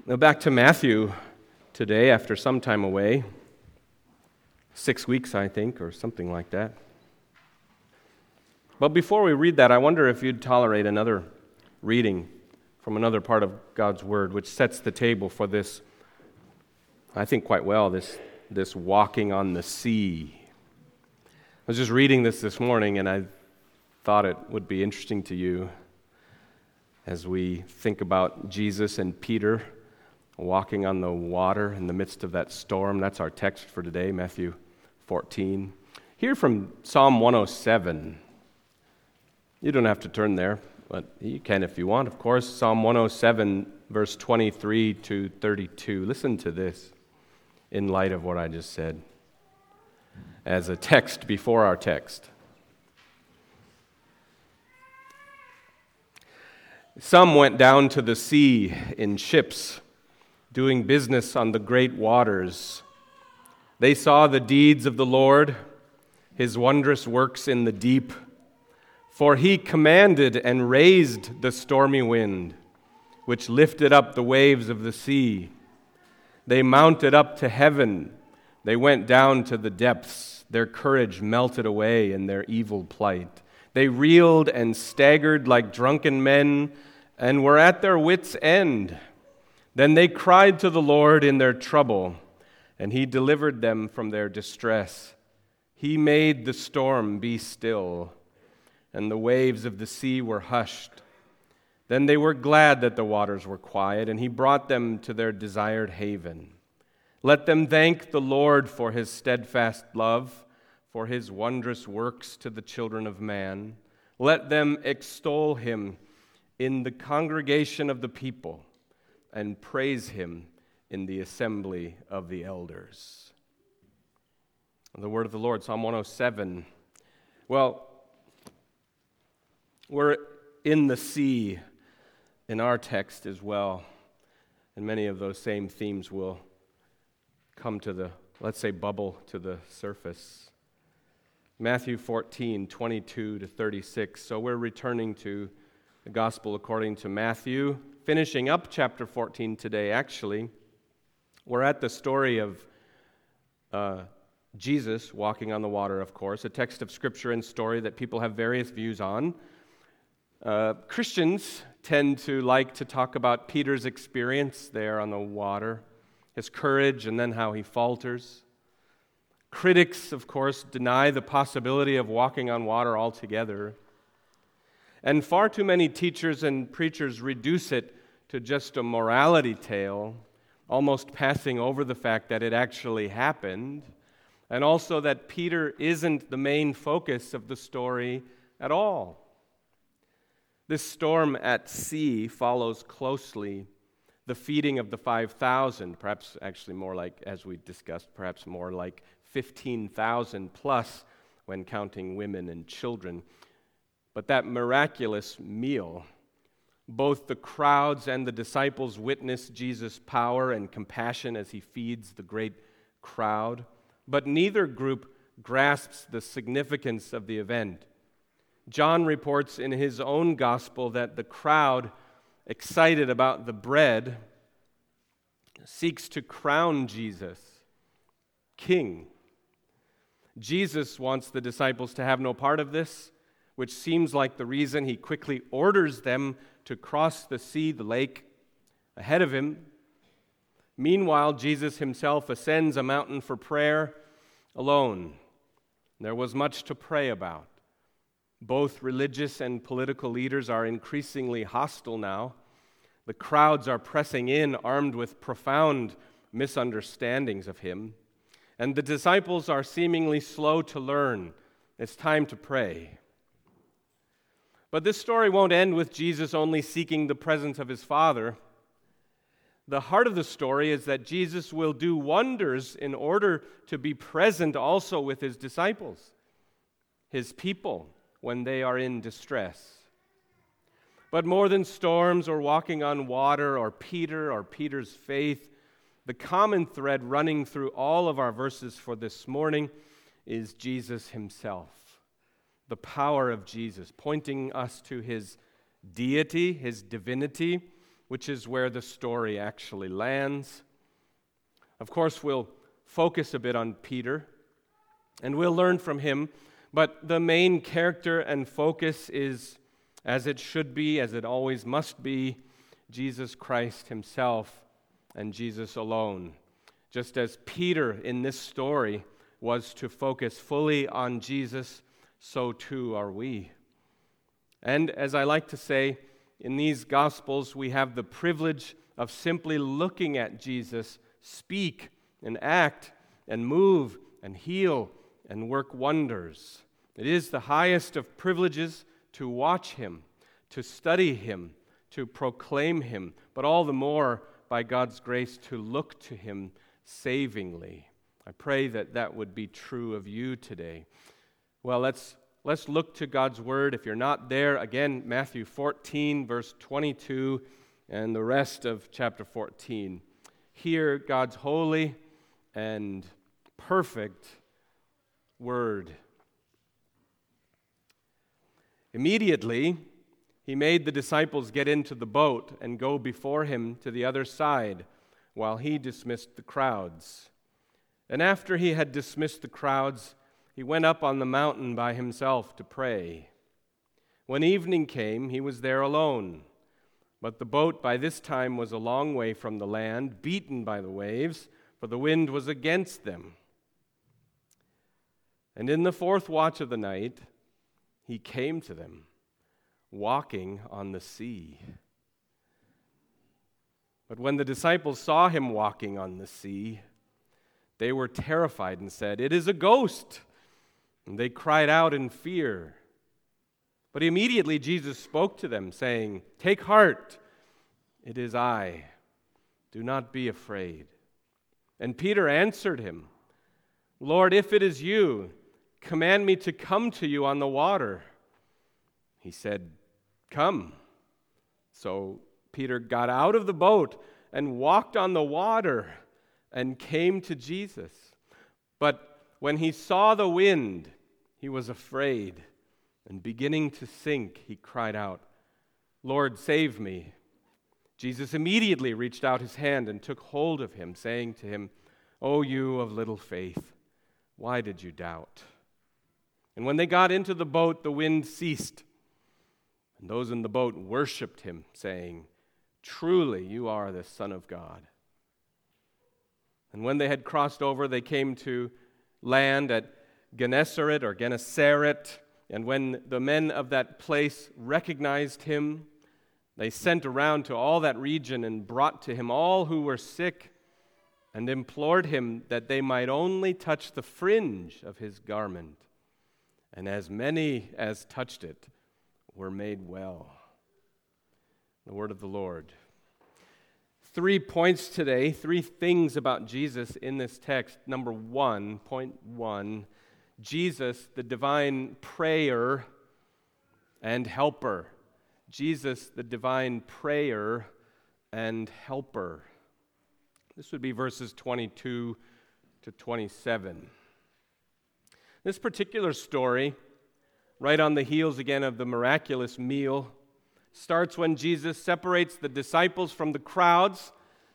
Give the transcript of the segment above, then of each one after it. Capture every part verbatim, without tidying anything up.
Now back to Matthew today after some time away. Six weeks, I think, or something like that. But before we read that, I wonder if you'd tolerate another reading from another part of God's Word, which sets the table for this, I think quite well, this, this walking on the sea. I was just reading this this morning, and I thought it would be interesting to you as we think about Jesus and Peter walking on the water in the midst of that storm. That's our text for today, Matthew fourteen. Here from Psalm one oh seven. You don't have to turn there, but you can if you want, of course. Psalm one oh seven, verse twenty-three to thirty-two. Listen to this in light of what I just said as a text before our text. Some went down to the sea in ships, doing business on the great waters. They saw the deeds of the Lord, his wondrous works in the deep. For he commanded and raised the stormy wind, which lifted up the waves of the sea. They mounted up to heaven. They went down to the depths. Their courage melted away in their evil plight. They reeled and staggered like drunken men and were at their wits' end. Then they cried to the Lord in their trouble, and he delivered them from their distress. He made the storm be still, and the waves of the sea were hushed. Then they were glad that the waters were quiet, and he brought them to their desired haven. Let them thank the Lord for his steadfast love, for his wondrous works to the children of man. Let them extol him in the congregation of the people, and praise him in the assembly of the elders. The word of the Lord, Psalm one oh seven. Well, we're in the sea in our text as well, and many of those same themes will come to the, let's say, bubble to the surface. Matthew fourteen, twenty-two to thirty-six. So we're returning to the Gospel according to Matthew, finishing up chapter fourteen today, actually. We're at the story of uh, Jesus walking on the water, of course, a text of Scripture and story that people have various views on. Uh, Christians tend to like to talk about Peter's experience there on the water, his courage, and then how he falters. Critics, of course, deny the possibility of walking on water altogether. And far too many teachers and preachers reduce it to just a morality tale, almost passing over the fact that it actually happened, and also that Peter isn't the main focus of the story at all. This storm at sea follows closely the feeding of the five thousand, perhaps actually more like, as we discussed, perhaps more like fifteen thousand plus when counting women and children. But that miraculous meal, both the crowds and the disciples witness Jesus' power and compassion as he feeds the great crowd, but neither group grasps the significance of the event. John reports in his own gospel that the crowd, excited about the bread, seeks to crown Jesus king. Jesus wants the disciples to have no part of this, which seems like the reason he quickly orders them to cross the sea, the lake, ahead of him. Meanwhile, Jesus himself ascends a mountain for prayer alone. There was much to pray about. Both religious and political leaders are increasingly hostile now. The crowds are pressing in, armed with profound misunderstandings of him. And the disciples are seemingly slow to learn. It's time to pray. But this story won't end with Jesus only seeking the presence of his Father. The heart of the story is that Jesus will do wonders in order to be present also with his disciples, his people, when they are in distress. But more than storms or walking on water or Peter or Peter's faith, the common thread running through all of our verses for this morning is Jesus himself. The power of Jesus, pointing us to his deity, his divinity, which is where the story actually lands. Of course, we'll focus a bit on Peter, and we'll learn from him, but the main character and focus is, as it should be, as it always must be, Jesus Christ himself and Jesus alone. Just as Peter in this story was to focus fully on Jesus, so too are we. And as I like to say, in these Gospels, we have the privilege of simply looking at Jesus speak and act and move and heal and work wonders. It is the highest of privileges to watch him, to study him, to proclaim him, but all the more by God's grace to look to him savingly. I pray that that would be true of you today. Well, let's let's look to God's word. If you're not there, again, Matthew fourteen, verse twenty-two, and the rest of chapter fourteen. Hear God's holy and perfect word. Immediately, he made the disciples get into the boat and go before him to the other side, while he dismissed the crowds. And after he had dismissed the crowds, he went up on the mountain by himself to pray. When evening came, he was there alone. But the boat by this time was a long way from the land, beaten by the waves, for the wind was against them. And in the fourth watch of the night, he came to them, walking on the sea. But when the disciples saw him walking on the sea, they were terrified and said, "It is a ghost!" And they cried out in fear. But immediately Jesus spoke to them, saying, "Take heart, it is I. Do not be afraid." And Peter answered him, "Lord, if it is you, command me to come to you on the water." He said, "Come." So Peter got out of the boat and walked on the water and came to Jesus. But when he saw the wind, he was afraid, and beginning to sink, he cried out, "Lord, save me." Jesus immediately reached out his hand and took hold of him, saying to him, "O you of little faith, why did you doubt?" And when they got into the boat, the wind ceased, and those in the boat worshipped him, saying, "Truly you are the Son of God." And when they had crossed over, they came to land at Gennesaret or Gennesaret, and when the men of that place recognized him, they sent around to all that region and brought to him all who were sick and implored him that they might only touch the fringe of his garment. And as many as touched it were made well. The word of the Lord. Three points today, three things about Jesus in this text. Number one, point one, Jesus, the divine prayer and helper. Jesus, the divine prayer and helper. This would be verses twenty-two to twenty-seven. This particular story, right on the heels again of the miraculous meal, starts when Jesus separates the disciples from the crowds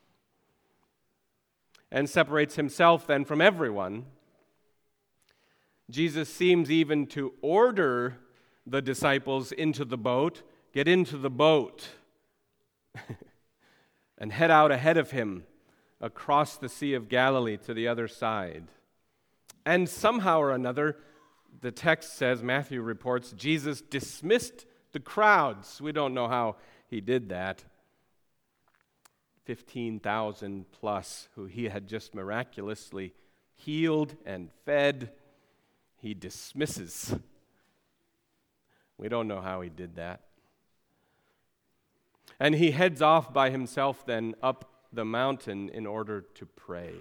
and separates himself then from everyone. Jesus seems even to order the disciples into the boat, get into the boat, and head out ahead of him across the Sea of Galilee to the other side. And somehow or another, the text says, Matthew reports, Jesus dismissed the crowds. We don't know how he did that. fifteen thousand plus who he had just miraculously healed and fed, he dismisses. We don't know how he did that. And he heads off by himself then up the mountain in order to pray.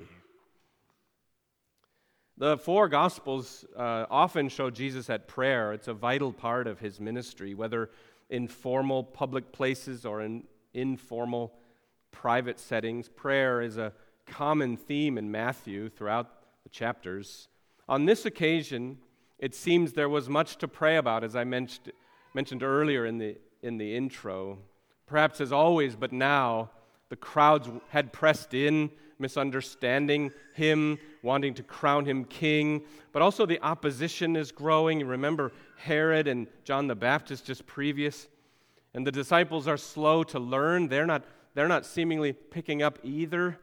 The four Gospels uh, often show Jesus at prayer. It's a vital part of his ministry, whether in formal public places or in informal private settings. Prayer is a common theme in Matthew throughout the chapters. On this occasion, it seems there was much to pray about, as I mentioned, mentioned earlier in the, in the intro. Perhaps as always, but now the crowds had pressed in, misunderstanding him, wanting to crown him king. But also the opposition is growing. You remember Herod and John the Baptist just previous. And the disciples are slow to learn. They're not, they're not seemingly picking up either.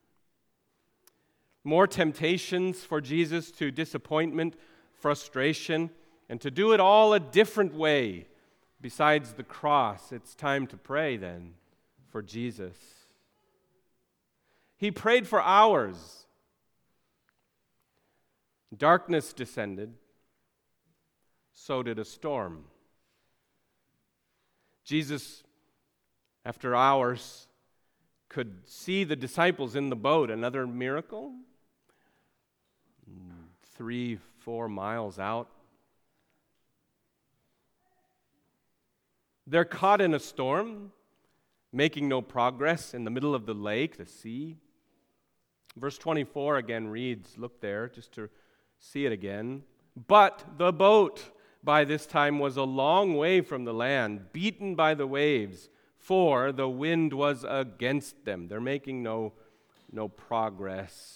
More temptations for Jesus to disappointment, frustration, and to do it all a different way besides the cross. It's time to pray then for Jesus. He prayed for hours. Darkness descended. So did a storm. Jesus, after hours, could see the disciples in the boat. Another miracle. Three, four miles out. They're caught in a storm, making no progress in the middle of the lake, the sea. Verse twenty-four again reads, look there just to see it again. But the boat by this time was a long way from the land, beaten by the waves, for the wind was against them. They're making no, no progress.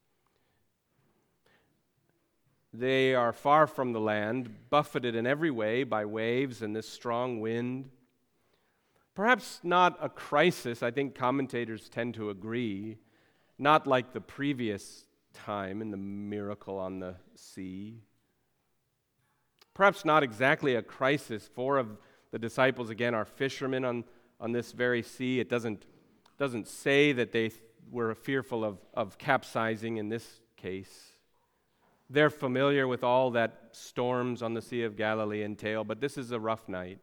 They are far from the land, buffeted in every way by waves and this strong wind. Perhaps not a crisis, I think commentators tend to agree, not like the previous time in the miracle on the sea. Perhaps not exactly a crisis. Four of the disciples, again, are fishermen on, on this very sea. It doesn't, doesn't say that they were fearful of, of capsizing in this case. They're familiar with all that storms on the Sea of Galilee entail, but this is a rough night.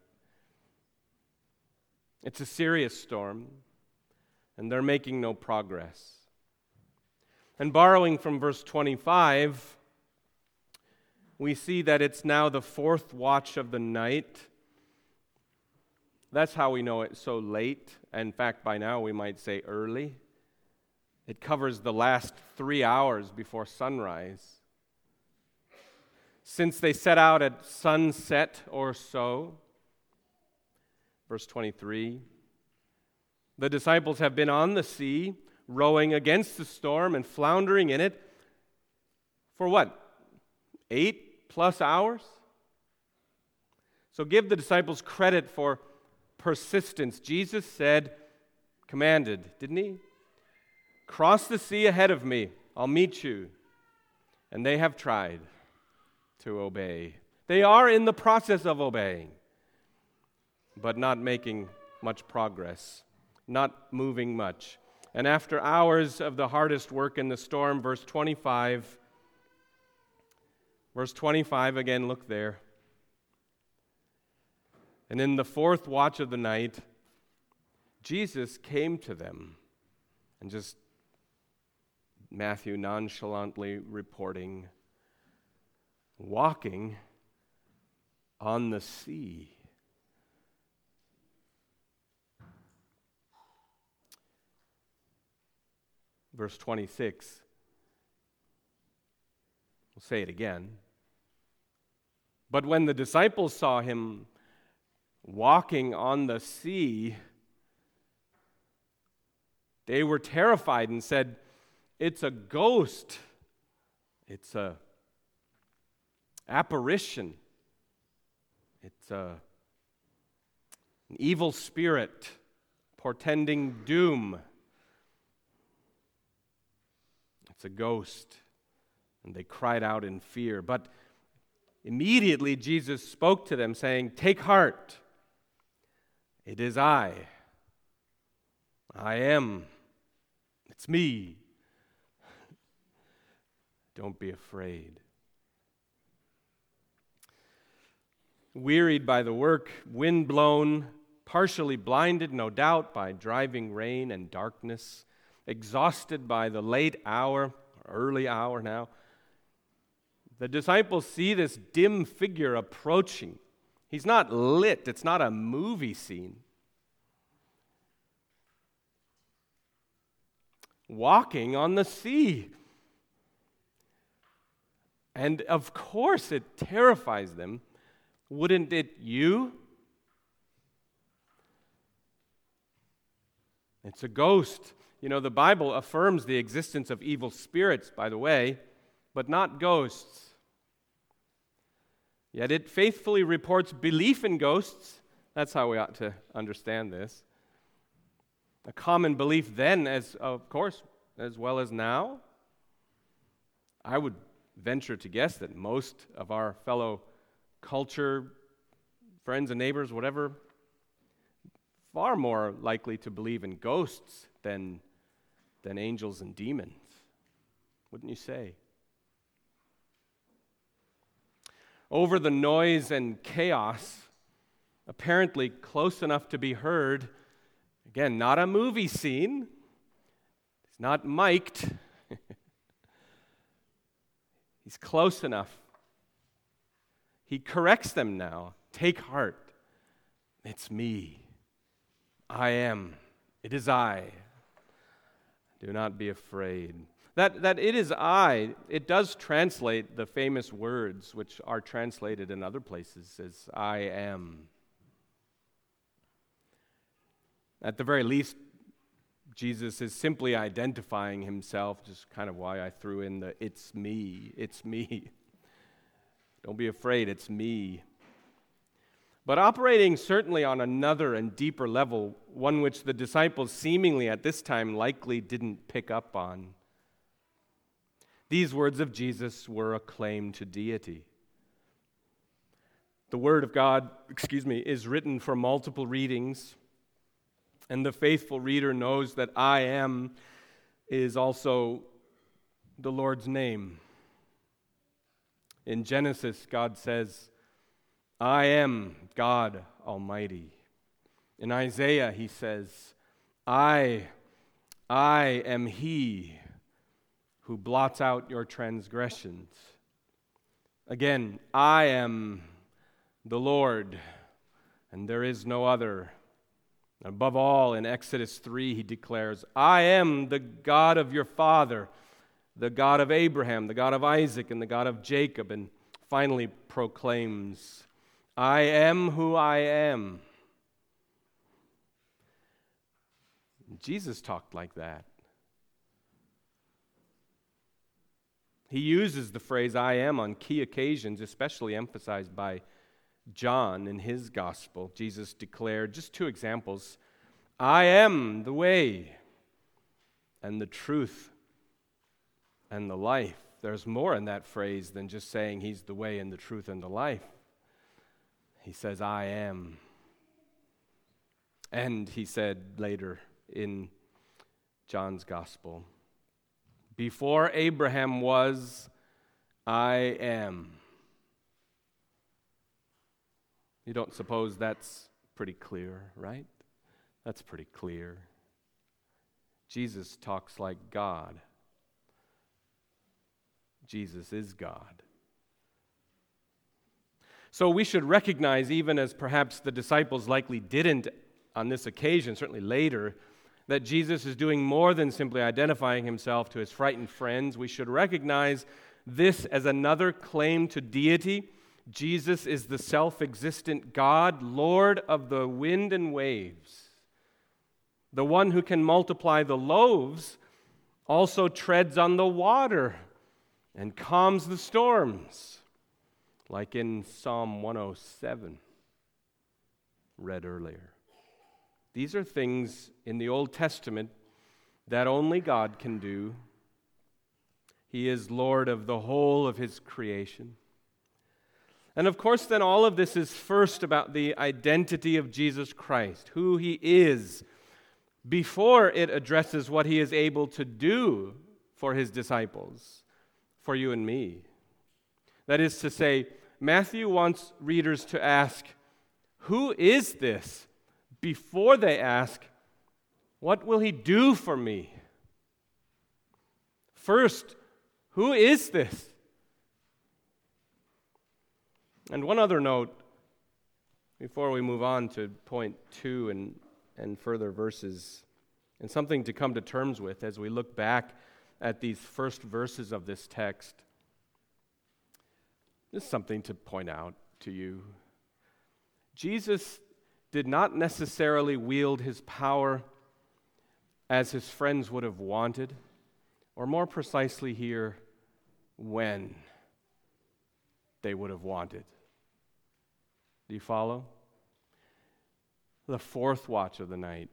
It's a serious storm, and they're making no progress. And borrowing from verse twenty-five, we see that it's now the fourth watch of the night. That's how we know it's so late. In fact, by now we might say early. It covers the last three hours before sunrise. Since they set out at sunset or so, verse twenty-three, the disciples have been on the sea, rowing against the storm and floundering in it for what? Eight plus hours? So give the disciples credit for persistence. Jesus said, commanded, didn't he? Cross the sea ahead of me, I'll meet you. And they have tried to obey. They are in the process of obeying, but not making much progress, not moving much. And after hours of the hardest work in the storm, verse twenty-five, verse twenty-five again, look there. And in the fourth watch of the night, Jesus came to them, and just Matthew nonchalantly reporting, walking on the sea. Verse twenty-six, we'll say it again. But when the disciples saw him walking on the sea, they were terrified and said, it's a ghost. It's a apparition. It's a, an evil spirit portending doom. It's a ghost. And they cried out in fear. But immediately Jesus spoke to them, saying, take heart. It is I. I am. It's me. Don't be afraid. Wearied by the work, wind-blown, partially blinded, no doubt, by driving rain and darkness, exhausted by the late hour, early hour now, the disciples see this dim figure approaching. He's not lit. It's not a movie scene. Walking on the sea. And of course it terrifies them. Wouldn't it you? It's a ghost. You know, the Bible affirms the existence of evil spirits, by the way, but not ghosts. Yet it faithfully reports belief in ghosts. That's how we ought to understand this. A common belief then, as of course, as well as now. I would venture to guess that most of our fellow culture, friends and neighbors, whatever, far more likely to believe in ghosts than, than angels and demons. Wouldn't you say? Over the noise and chaos, apparently close enough to be heard, again, not a movie scene, it's not mic'd, he's close enough. He corrects them now. Take heart, it's me. I am. It is I. Do not be afraid. That, that it is I, it does translate the famous words which are translated in other places as I am. At the very least, Jesus is simply identifying himself, just kind of why I threw in the it's me, it's me. Don't be afraid, it's me. But operating certainly on another and deeper level, one which the disciples seemingly at this time likely didn't pick up on. These words of Jesus were a claim to deity. The Word of God, excuse me, is written for multiple readings, and the faithful reader knows that I am is also the Lord's name. In Genesis, God says, I am God Almighty. In Isaiah, he says, I, I am He who blots out your transgressions. Again, I am the Lord, and there is no other. Above all, in Exodus three, he declares, I am the God of your father, the God of Abraham, the God of Isaac, and the God of Jacob, and finally proclaims, I am who I am. Jesus talked like that. He uses the phrase I am on key occasions, especially emphasized by John in his gospel. Jesus declared, just two examples, I am the way and the truth and the life. There's more in that phrase than just saying he's the way and the truth and the life. He says, I am. And he said later in John's gospel, before Abraham was, I am. You don't suppose that's pretty clear, right? That's pretty clear. Jesus talks like God. Jesus is God. So we should recognize, even as perhaps the disciples likely didn't on this occasion, certainly later, that Jesus is doing more than simply identifying himself to his frightened friends. We should recognize this as another claim to deity. Jesus is the self-existent God, Lord of the wind and waves. The one who can multiply the loaves also treads on the water and calms the storms, like in Psalm one oh seven, read earlier. These are things in the Old Testament that only God can do. He is Lord of the whole of his creation. And of course, then all of this is first about the identity of Jesus Christ, who he is, before it addresses what he is able to do for his disciples, for you and me. That is to say, Matthew wants readers to ask, who is this? Before they ask, what will he do for me? First, who is this? And one other note before we move on to point two and, and further verses, and something to come to terms with as we look back at these first verses of this text. This is something to point out to you. Jesus did not necessarily wield his power as his friends would have wanted, or more precisely here, when they would have wanted. Do you follow? The fourth watch of the night.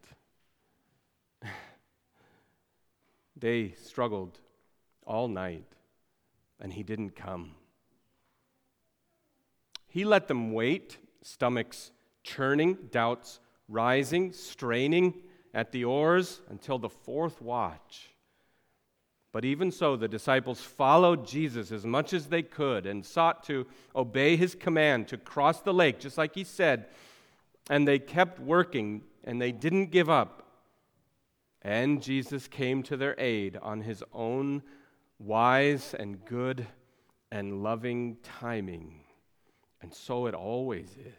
They struggled all night, and he didn't come. He let them wait, stomachs churning, doubts rising, straining at the oars until the fourth watch. But even so, the disciples followed Jesus as much as they could and sought to obey his command to cross the lake, just like he said. And they kept working, and they didn't give up. And Jesus came to their aid on his own wise and good and loving timing. And so it always is.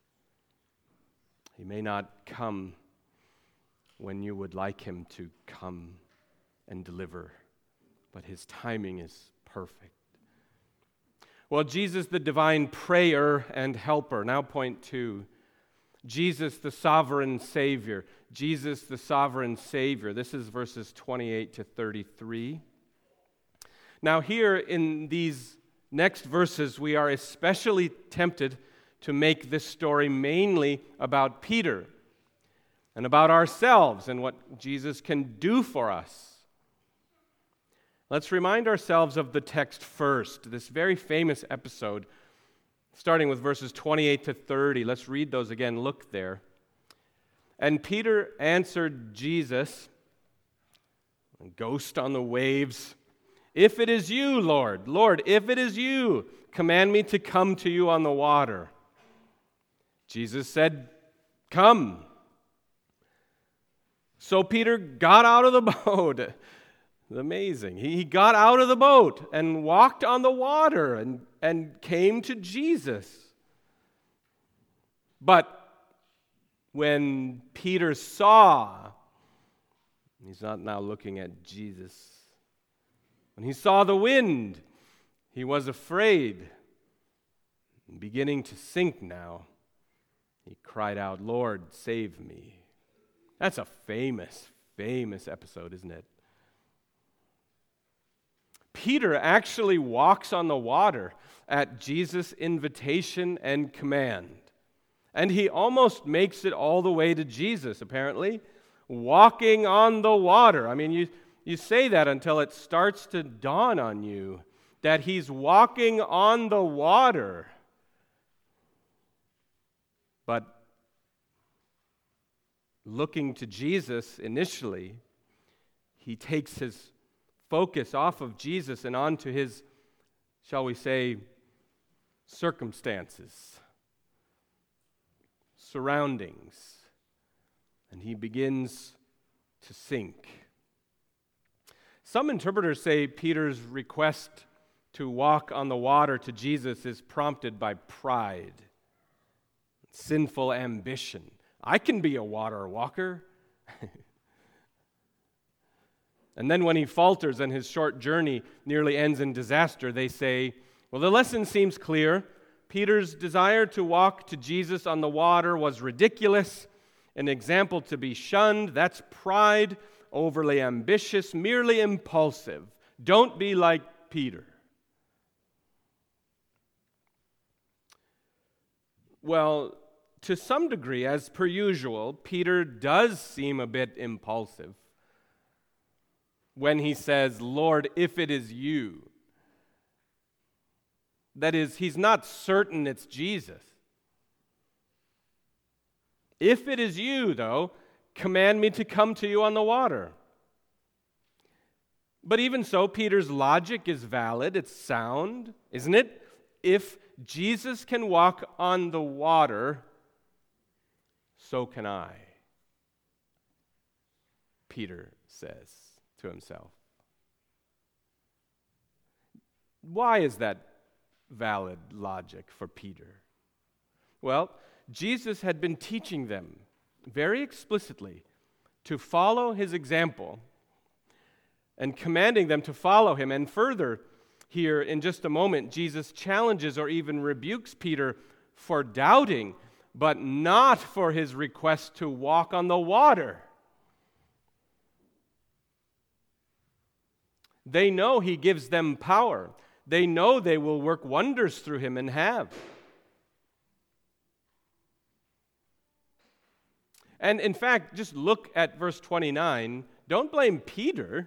He may not come when you would like him to come and deliver, but his timing is perfect. Well, Jesus, the divine prayer and helper. Now point two. Jesus, the sovereign Savior. Jesus, the sovereign Savior. This is verses twenty-eight to thirty-three. Now here in these next verses, we are especially tempted to make this story mainly about Peter and about ourselves and what Jesus can do for us. Let's remind ourselves of the text first, this very famous episode, starting with verses twenty-eight to thirty. Let's read those again. Look there. And Peter answered Jesus, ghost on the waves, "If it is you, Lord, Lord, if it is you, command me to come to you on the water." Jesus said, "Come." So Peter got out of the boat. It's amazing. He got out of the boat and walked on the water and, and came to Jesus. But when Peter saw, he's not now looking at Jesus, when he saw the wind, he was afraid, beginning to sink now. He cried out, "Lord, save me." That's a famous, famous episode, isn't it? Peter actually walks on the water at Jesus' invitation and command. And he almost makes it all the way to Jesus, apparently, walking on the water. I mean, you, you say that until it starts to dawn on you that he's walking on the water. But looking to Jesus initially, he takes his focus off of Jesus and onto his, shall we say, circumstances, surroundings, and he begins to sink. Some interpreters say Peter's request to walk on the water to Jesus is prompted by pride, sinful ambition. I can be a water walker. And then when he falters and his short journey nearly ends in disaster, they say, well, the lesson seems clear. Peter's desire to walk to Jesus on the water was ridiculous, an example to be shunned. That's pride, overly ambitious, merely impulsive. Don't be like Peter. Well, to some degree, as per usual, Peter does seem a bit impulsive when he says, "Lord, if it is you." That is, he's not certain it's Jesus. "If it is you, though, command me to come to you on the water." But even so, Peter's logic is valid, it's sound, isn't it? If Jesus can walk on the water, so can I, Peter says to himself. Why is that valid logic for Peter? Well, Jesus had been teaching them very explicitly to follow his example and commanding them to follow him. And further, here in just a moment, Jesus challenges or even rebukes Peter for doubting, but not for his request to walk on the water. They know he gives them power. They know they will work wonders through him and have. And in fact, just look at verse twenty-nine. Don't blame Peter.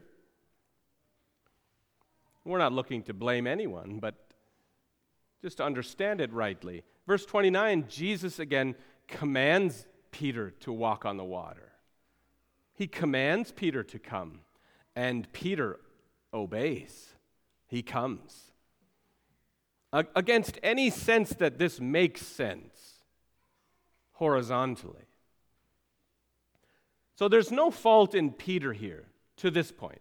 We're not looking to blame anyone, but just to understand it rightly. Verse twenty-nine, Jesus again commands Peter to walk on the water. He commands Peter to come, and Peter obeys. He comes. Against any sense that this makes sense horizontally. So there's no fault in Peter here to this point.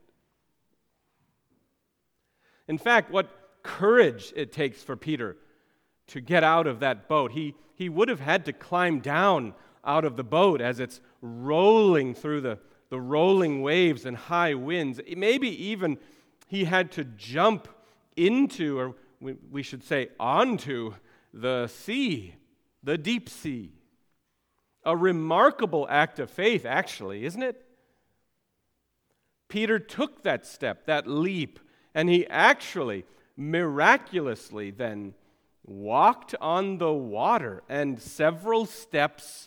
In fact, what courage it takes for Peter to get out of that boat. He, he would have had to climb down out of the boat as it's rolling through the, the rolling waves and high winds. Maybe even he had to jump into, or we, we should say onto, the sea, the deep sea. A remarkable act of faith, actually, isn't it? Peter took that step, that leap, and he actually, miraculously then, walked on the water, and several steps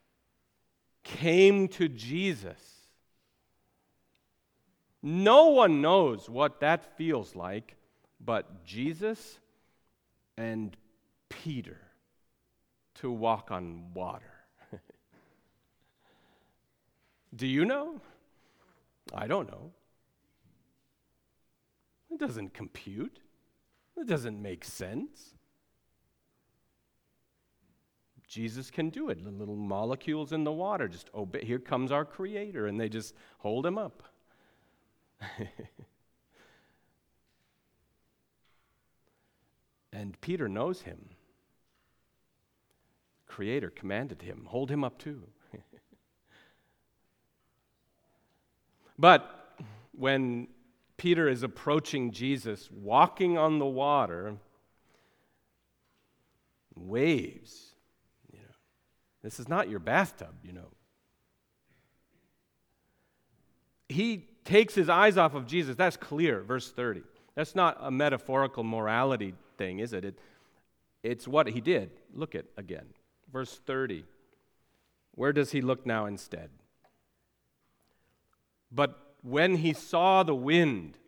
came to Jesus. No one knows what that feels like but Jesus and Peter to walk on water. Do you know? I don't know. It doesn't compute. It doesn't make sense. Jesus can do it. The little molecules in the water just obey. Here comes our Creator, and they just hold him up. And Peter knows him. Creator commanded him, hold him up too. But when Peter is approaching Jesus, walking on the water, waves, you know, this is not your bathtub, you know. He takes his eyes off of Jesus. That's clear, verse thirty. That's not a metaphorical morality thing, is it? it it's what he did. Look at again. Verse thirty. Where does he look now instead? But when he saw the wind,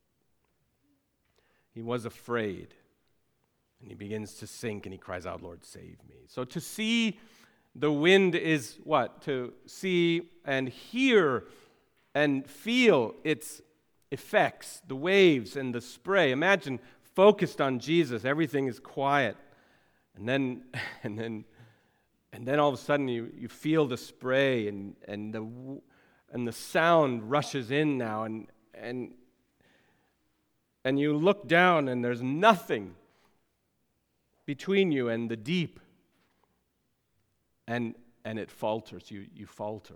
he was afraid. And he begins to sink and he cries out, Lord, save me. So to see the wind is what? To see and hear and feel its effects, the waves and the spray. Imagine focused on Jesus, everything is quiet. And then and then and then all of a sudden you, you feel the spray and, and the and the sound rushes in now, and and and you look down and there's nothing between you and the deep. And and it falters, you you falter.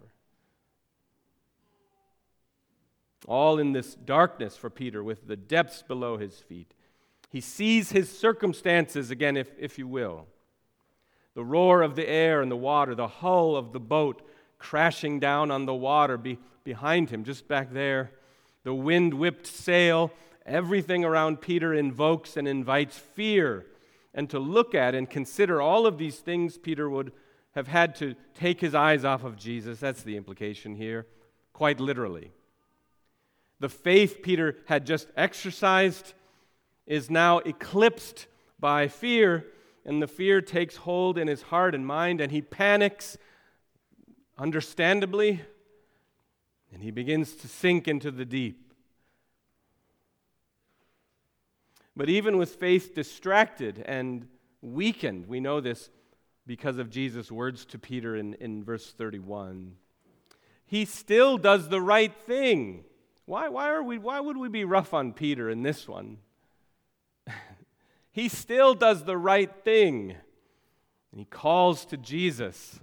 All in this darkness for Peter, with the depths below his feet. He sees his circumstances again, if, if you will. The roar of the air and the water, the hull of the boat crashing down on the water be, behind him, just back there. The wind-whipped sail, everything around Peter invokes and invites fear. And to look at and consider all of these things, Peter would have had to take his eyes off of Jesus. That's the implication here, quite literally. The faith Peter had just exercised is now eclipsed by fear, and the fear takes hold in his heart and mind, and he panics, understandably, and he begins to sink into the deep. But even with faith distracted and weakened, we know this because of Jesus' words to Peter in, in verse thirty-one, he still does the right thing. Why, why are we? Why would we be rough on Peter in this one? He still does the right thing. And he calls to Jesus,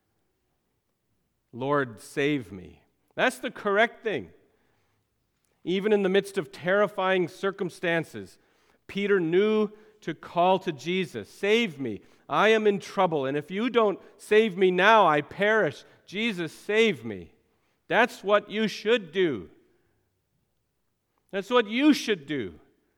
Lord, save me. That's the correct thing. Even in the midst of terrifying circumstances, Peter knew to call to Jesus, save me. I am in trouble, and if you don't save me now, I perish. Jesus, save me. That's what you should do. That's what you should do.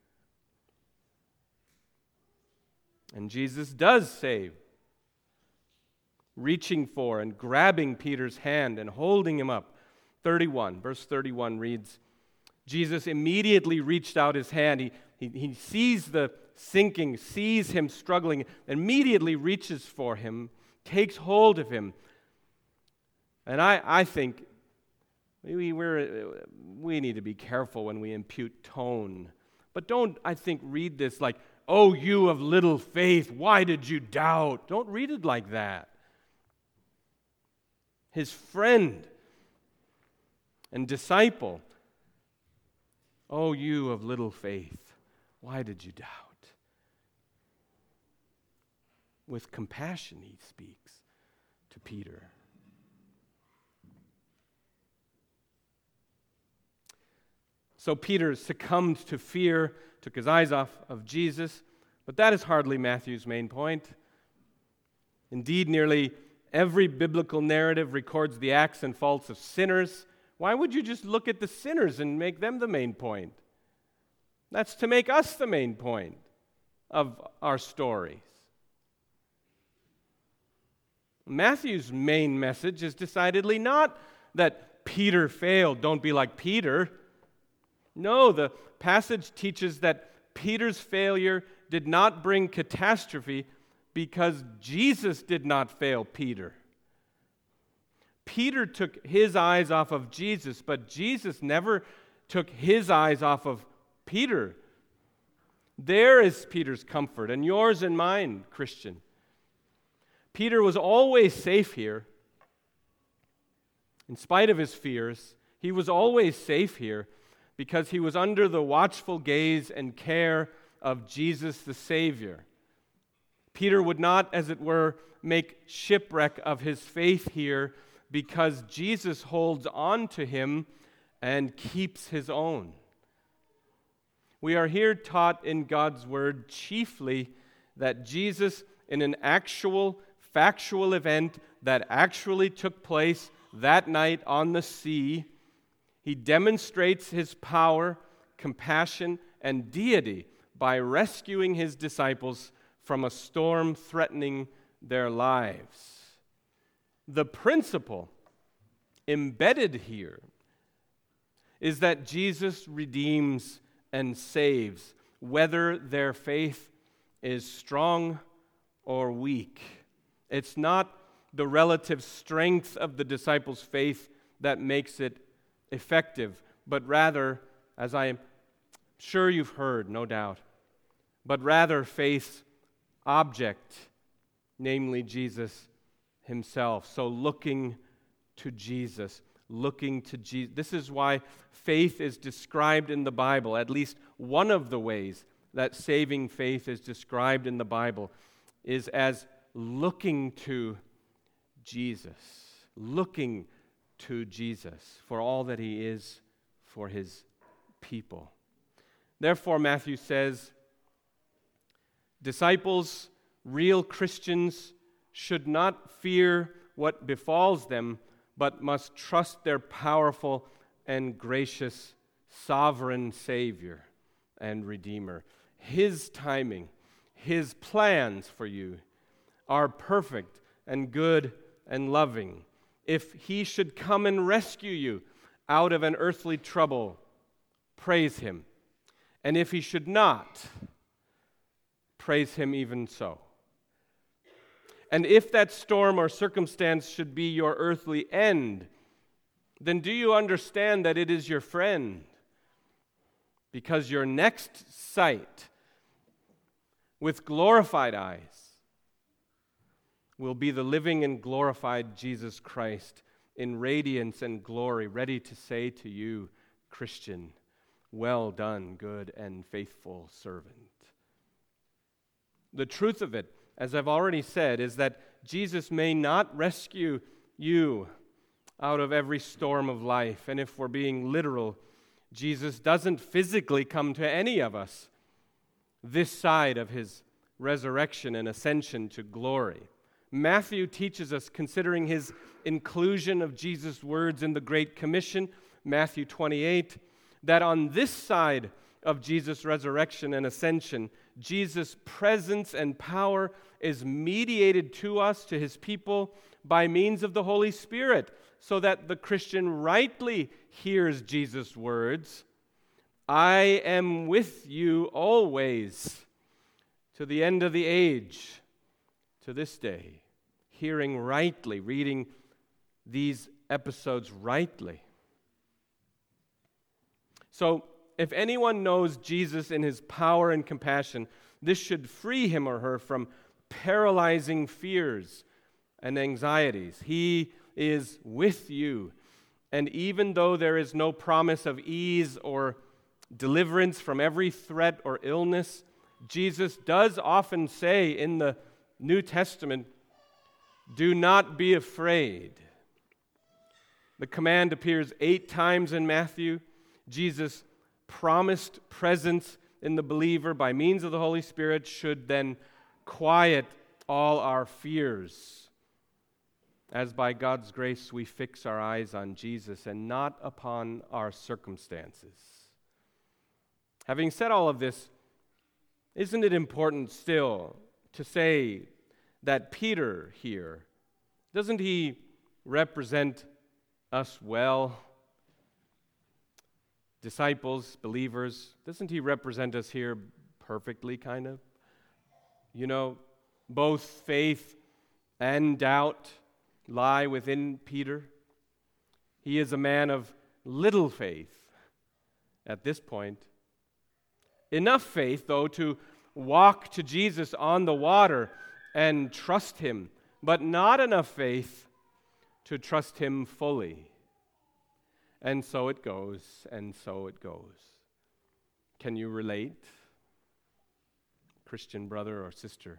And Jesus does save, reaching for and grabbing Peter's hand and holding him up. thirty-one, verse thirty-one reads, Jesus immediately reached out his hand. He, he, he sees the sinking, sees him struggling, immediately reaches for him, takes hold of him. And I, I think we, we're, we need to be careful when we impute tone. But don't, I think, read this like, oh, you of little faith, why did you doubt? Don't read it like that. His friend and disciple, oh, you of little faith, why did you doubt? With compassion he speaks to Peter. So Peter succumbed to fear, took his eyes off of Jesus, but that is hardly Matthew's main point. Indeed, nearly every biblical narrative records the acts and faults of sinners. Why would you just look at the sinners and make them the main point? That's to make us the main point of our stories. Matthew's main message is decidedly not that Peter failed. Don't be like Peter. No, the passage teaches that Peter's failure did not bring catastrophe because Jesus did not fail Peter. Peter took his eyes off of Jesus, but Jesus never took his eyes off of Peter. There is Peter's comfort, and yours and mine, Christian. Peter was always safe here. In spite of his fears, he was always safe here because he was under the watchful gaze and care of Jesus the Savior. Peter would not, as it were, make shipwreck of his faith here because Jesus holds on to him and keeps his own. We are here taught in God's Word chiefly that Jesus, in an actual, factual event that actually took place that night on the sea, he demonstrates his power, compassion, and deity by rescuing his disciples from a storm threatening their lives. The principle embedded here is that Jesus redeems and saves, whether their faith is strong or weak. It's not the relative strength of the disciples' faith that makes it effective, but rather, as I am sure you've heard, no doubt, but rather faith's object, namely Jesus himself. So looking to Jesus, looking to Jesus. This is why faith is described in the Bible, at least one of the ways that saving faith is described in the Bible is as looking to Jesus, looking to Jesus for all that he is for his people. Therefore, Matthew says, disciples, real Christians, should not fear what befalls them, but must trust their powerful and gracious sovereign Savior and Redeemer. His timing, his plans for you are perfect and good and loving. If he should come and rescue you out of an earthly trouble, praise him. And if he should not, praise him even so. And if that storm or circumstance should be your earthly end, then do you understand that it is your friend? Because your next sight, with glorified eyes, will be the living and glorified Jesus Christ in radiance and glory, ready to say to you, Christian, well done, good and faithful servant. The truth of it, as I've already said, is that Jesus may not rescue you out of every storm of life. And if we're being literal, Jesus doesn't physically come to any of us this side of his resurrection and ascension to glory. Matthew teaches us, considering his inclusion of Jesus' words in the Great Commission, Matthew twenty-eight, that on this side of Jesus' resurrection and ascension, Jesus' presence and power is mediated to us, to his people, by means of the Holy Spirit, so that the Christian rightly hears Jesus' words, I am with you always, to the end of the age, to this day, hearing rightly, reading these episodes rightly. So, if anyone knows Jesus in his power and compassion, this should free him or her from paralyzing fears and anxieties. He is with you. And even though there is no promise of ease or deliverance from every threat or illness, Jesus does often say in the New Testament, do not be afraid. The command appears eight times in Matthew. Jesus' promised presence in the believer by means of the Holy Spirit should then quiet all our fears, as by God's grace we fix our eyes on Jesus and not upon our circumstances. Having said all of this, isn't it important still to say that Peter here, doesn't he represent us well? Disciples, believers, doesn't he represent us here perfectly, kind of? You know, both faith and doubt lie within Peter. He is a man of little faith at this point. Enough faith, though, to walk to Jesus on the water and trust him, but not enough faith to trust him fully. And so it goes, and so it goes. Can you relate, Christian brother or sister?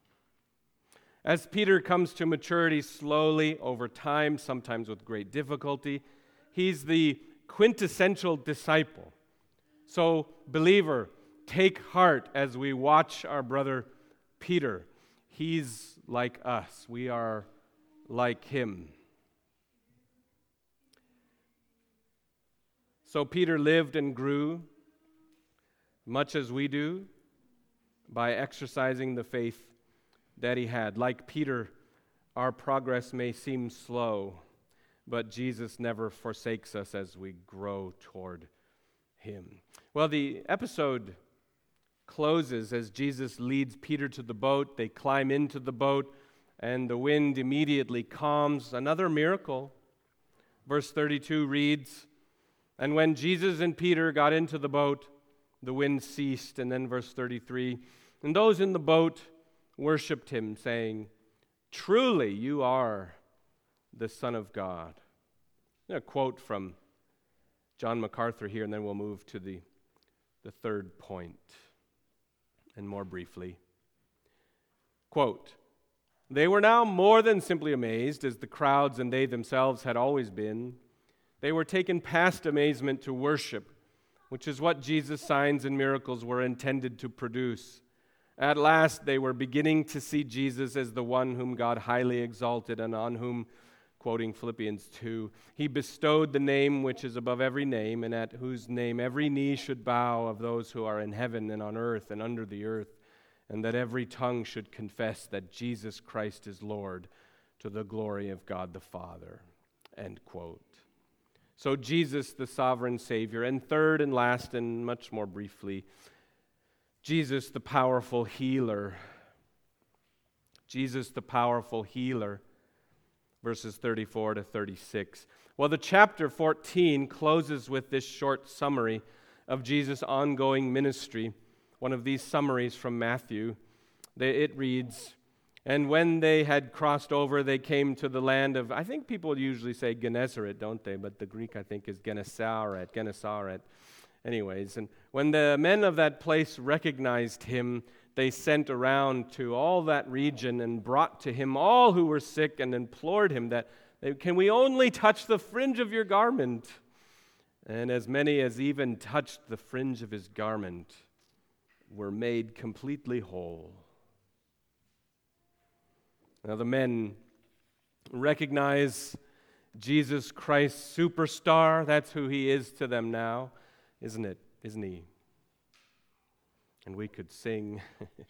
As Peter comes to maturity slowly over time, sometimes with great difficulty, he's the quintessential disciple. So, believer, take heart as we watch our brother Peter. He's like us. We are like him. So Peter lived and grew, much as we do, by exercising the faith that he had. Like Peter, our progress may seem slow, but Jesus never forsakes us as we grow toward him. Well, the episode closes as Jesus leads Peter to the boat. They climb into the boat, and the wind immediately calms. Another miracle. Verse thirty-two reads, and when Jesus and Peter got into the boat, the wind ceased. And then verse thirty-three, and those in the boat worshipped him, saying, truly you are the Son of God. A quote from John MacArthur here, and then we'll move to the, the third point, and more briefly. Quote, they were now more than simply amazed, as the crowds and they themselves had always been. They were taken past amazement to worship, which is what Jesus' signs and miracles were intended to produce. At last, they were beginning to see Jesus as the one whom God highly exalted and on whom, quoting Philippians two, he bestowed the name which is above every name, and at whose name every knee should bow of those who are in heaven and on earth and under the earth, and that every tongue should confess that Jesus Christ is Lord, to the glory of God the Father. End quote. So Jesus, the sovereign Savior. And third and last, and much more briefly, Jesus, the powerful healer. Jesus, the powerful healer. Verses thirty-four to thirty-six. Well, the chapter fourteen closes with this short summary of Jesus' ongoing ministry. One of these summaries from Matthew. It reads, and when they had crossed over, they came to the land of, I think people usually say Gennesaret, don't they? But the Greek, I think, is Gennesaret, Gennesaret. Anyways, and when the men of that place recognized him, they sent around to all that region and brought to him all who were sick and implored him that, can we only touch the fringe of your garment? And as many as even touched the fringe of his garment were made completely whole. Now the men recognize Jesus Christ, superstar. That's who he is to them now. isn't it? Isn't he? And we could sing,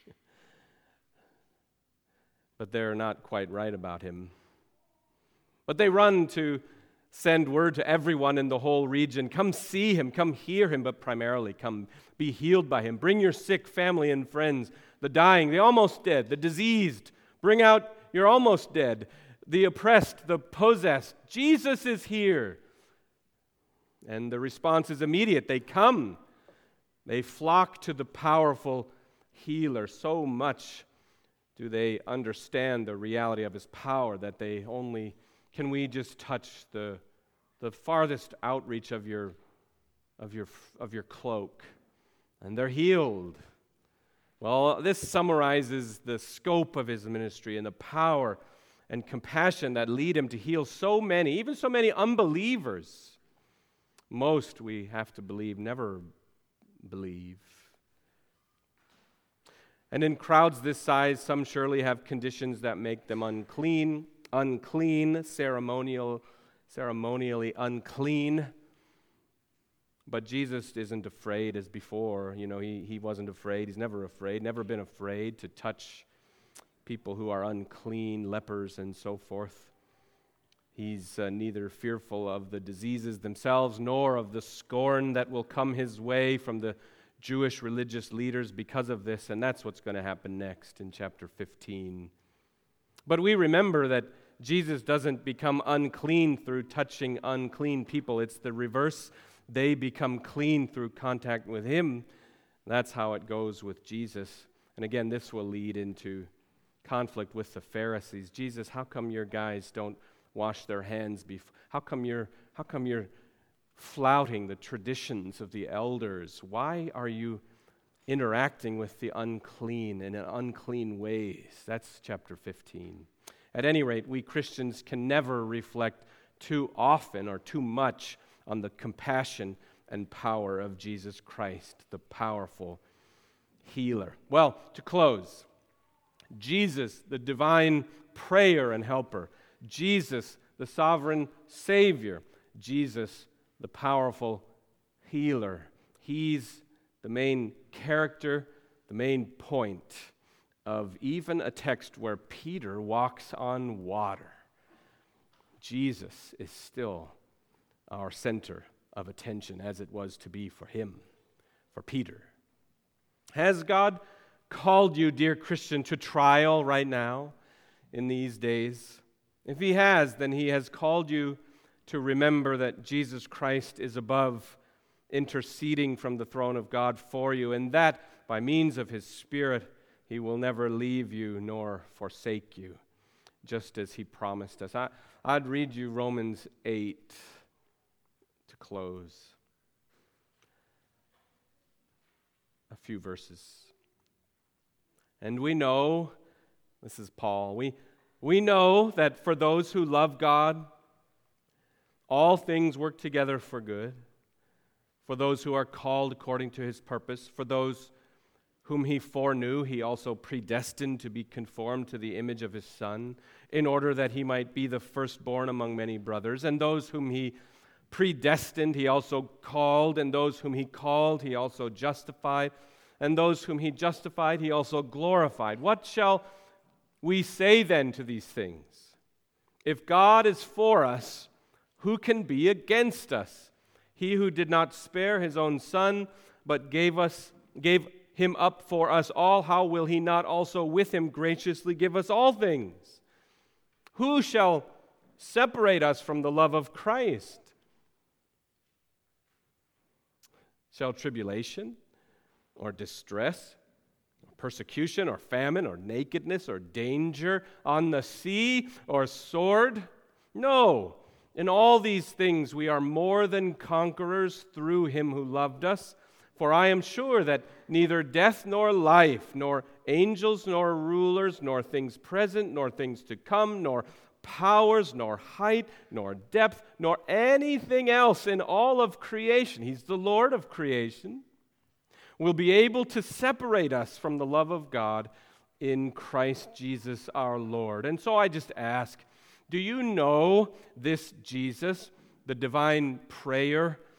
but they're not quite right about him. But they run to send word to everyone in the whole region, come see him, come hear him, but primarily come be healed by him. Bring your sick family and friends, the dying, the almost dead, the diseased. Bring out your almost dead, the oppressed, the possessed. Jesus is here. And the response is immediate. They come. They flock to the powerful healer. So much do they understand the reality of his power that they only, can we just touch the, the farthest outreach of your, of your, of your cloak? And they're healed. Well, this summarizes the scope of his ministry and the power and compassion that lead him to heal so many, even so many unbelievers. Most, we have to believe, never believe. And in crowds this size, some surely have conditions that make them unclean, unclean, ceremonial, ceremonially unclean. But Jesus isn't afraid as before. You know, he, he wasn't afraid. He's never afraid, never been afraid to touch people who are unclean, lepers and so forth. He's uh, neither fearful of the diseases themselves nor of the scorn that will come his way from the Jewish religious leaders because of this, and that's what's going to happen next in chapter fifteen. But we remember that Jesus doesn't become unclean through touching unclean people. It's the reverse. They become clean through contact with him. That's how it goes with Jesus. And again, this will lead into conflict with the Pharisees. Jesus, how come your guys don't wash their hands before? How come you're how come you're flouting the traditions of the elders? Why are you interacting with the unclean in unclean ways? That's chapter fifteen. At any rate, we Christians can never reflect too often or too much on the compassion and power of Jesus Christ, the powerful healer. Well, to close, Jesus, the divine prayer and helper. Jesus, the sovereign Savior. Jesus, the powerful healer. He's the main character, the main point of even a text where Peter walks on water. Jesus is still our center of attention, as it was to be for him, for Peter. Has God called you, dear Christian, to trial right now in these days? If he has, then he has called you to remember that Jesus Christ is above, interceding from the throne of God for you, and that by means of his Spirit, he will never leave you nor forsake you, just as he promised us. I, I'd read you Romans eight to close. A few verses. And we know, this is Paul, we, we know that for those who love God, all things work together for good, for those who are called according to his purpose, for those whom he foreknew, he also predestined to be conformed to the image of his Son, in order that he might be the firstborn among many brothers. And those whom he predestined, he also called, and those whom he called, he also justified, and those whom he justified, he also glorified. What shall we say then to these things? If God is for us, who can be against us? He who did not spare his own Son, but gave us gave him up for us all, how will he not also with him graciously give us all things? Who shall separate us from the love of Christ? Shall tribulation, or distress, or persecution, or famine, or nakedness, or danger on the sea, or sword? No. In all these things we are more than conquerors through him who loved us. For I am sure that neither death nor life, nor angels nor rulers, nor things present, nor things to come, nor powers, nor height, nor depth, nor anything else in all of creation, he's the Lord of creation, will be able to separate us from the love of God in Christ Jesus our Lord. And so I just ask, do you know this Jesus, the divine prayer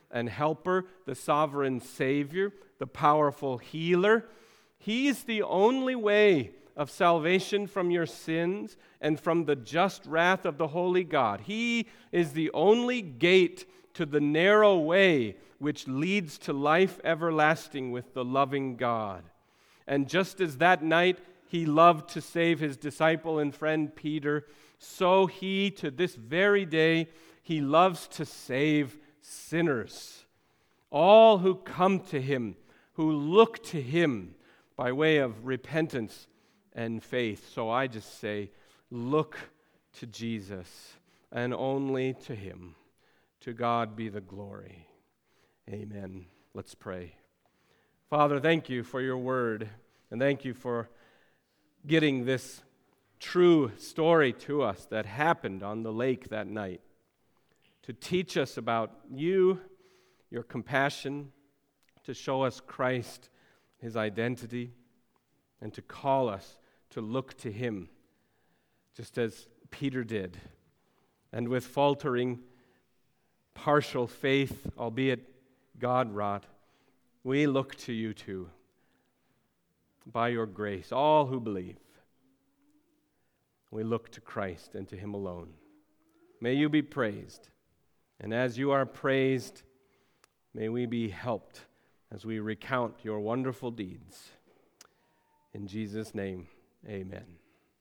and helper, the sovereign Savior, the powerful healer. He's the only way of salvation from your sins and from the just wrath of the holy God. He is the only gate to the narrow way which leads to life everlasting with the loving God. And just as that night he loved to save his disciple and friend Peter, so he, to this very day, he loves to save sinners. All who come to him, who look to him by way of repentance and faith. So I just say, look to Jesus and only to him. To God be the glory. Amen. Let's pray. Father, thank you for your word, and thank you for getting this true story to us that happened on the lake that night, to teach us about you, your compassion, to show us Christ, his identity, and to call us to look to him, just as Peter did. And with faltering, partial faith, albeit God-wrought, we look to you too. By your grace, all who believe, we look to Christ and to him alone. May you be praised. And as you are praised, may we be helped as we recount your wonderful deeds. In Jesus' name, amen.